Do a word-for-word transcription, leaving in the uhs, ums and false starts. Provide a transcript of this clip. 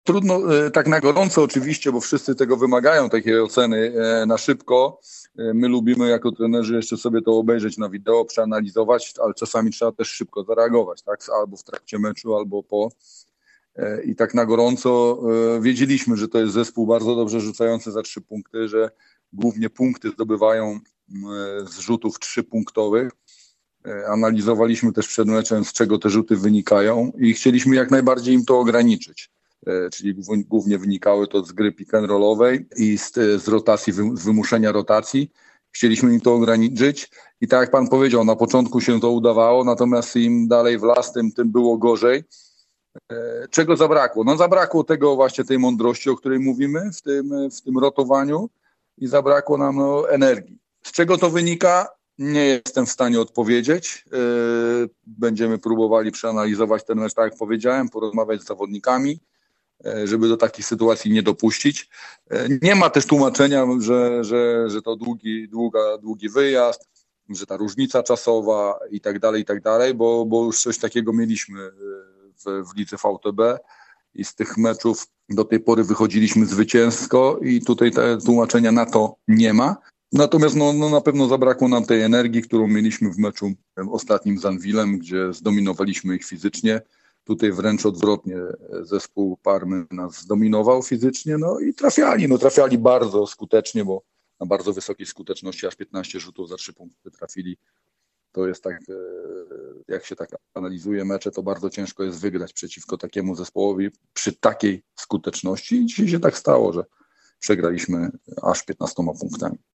Trudno e, tak na gorąco oczywiście, bo wszyscy tego wymagają, takiej oceny e, na szybko. E, My lubimy jako trenerzy jeszcze sobie to obejrzeć na wideo, przeanalizować, ale czasami trzeba też szybko zareagować, tak? Albo w trakcie meczu, albo po. E, I tak na gorąco e, wiedzieliśmy, że to jest zespół bardzo dobrze rzucający za trzy punkty, że głównie punkty zdobywają e, z rzutów trzypunktowych. E, Analizowaliśmy też przed meczem, z czego te rzuty wynikają i chcieliśmy jak najbardziej im to ograniczyć. E, Czyli głó- głównie wynikały to z gry pick and rollowej i z, z rotacji, wy- z wymuszenia rotacji. Chcieliśmy im to ograniczyć i tak jak pan powiedział, na początku się to udawało, natomiast im dalej w las, tym, tym było gorzej. E, Czego zabrakło? No zabrakło tego właśnie tej mądrości, o której mówimy w tym, w tym rotowaniu i zabrakło nam no, energii. Z czego to wynika? Nie jestem w stanie odpowiedzieć. E, Będziemy próbowali przeanalizować ten mecz, tak jak powiedziałem, porozmawiać z zawodnikami, e, żeby do takich sytuacji nie dopuścić. E, Nie ma też tłumaczenia, że, że, że to długi, długa, długi wyjazd, że ta różnica czasowa i tak dalej, i tak dalej, bo, bo już coś takiego mieliśmy e, w, w lidze V T B i z tych meczów do tej pory wychodziliśmy zwycięsko i tutaj te tłumaczenia na to nie ma. Natomiast no, no na pewno zabrakło nam tej energii, którą mieliśmy w meczu em, ostatnim z Anwilem, gdzie zdominowaliśmy ich fizycznie. Tutaj wręcz odwrotnie, e, zespół Parmy nas zdominował fizycznie, no i trafiali, no trafiali bardzo skutecznie, bo na bardzo wysokiej skuteczności, aż piętnaście rzutów za trzy punkty trafili. To jest tak, e, jak się tak analizuje mecze, to bardzo ciężko jest wygrać przeciwko takiemu zespołowi przy takiej skuteczności. I dzisiaj się tak stało, że przegraliśmy aż piętnastoma punktami.